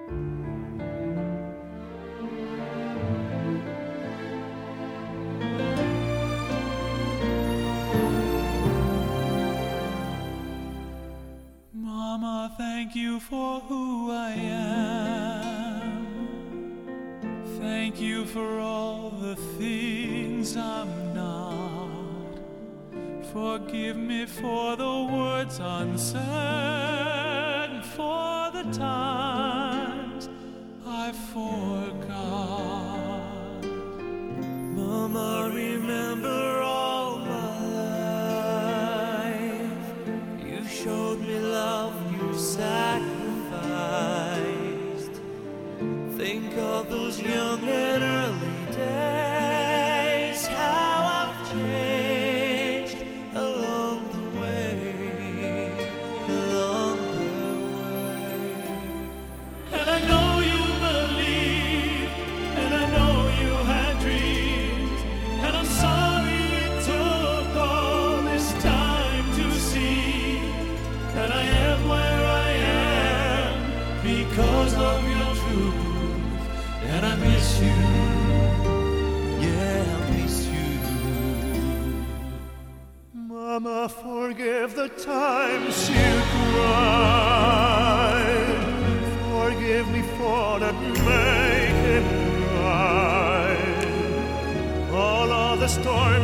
Mama, thank you for who I am. Thank you for all the things I'm not. Forgive me for the words unsaid, for the times I forgot. Mama, remember all my life. You showed me love, you sacrificed. Think of those young and early days, how I've changed along the way, along the way. And I know you believed, and I know you had dreams, and I'm sorry it took all this time to see that I am where I am because of your truth. And I miss you, yeah, I miss you. Mama, forgive the times you cried. Forgive me for not making it right. All of the stories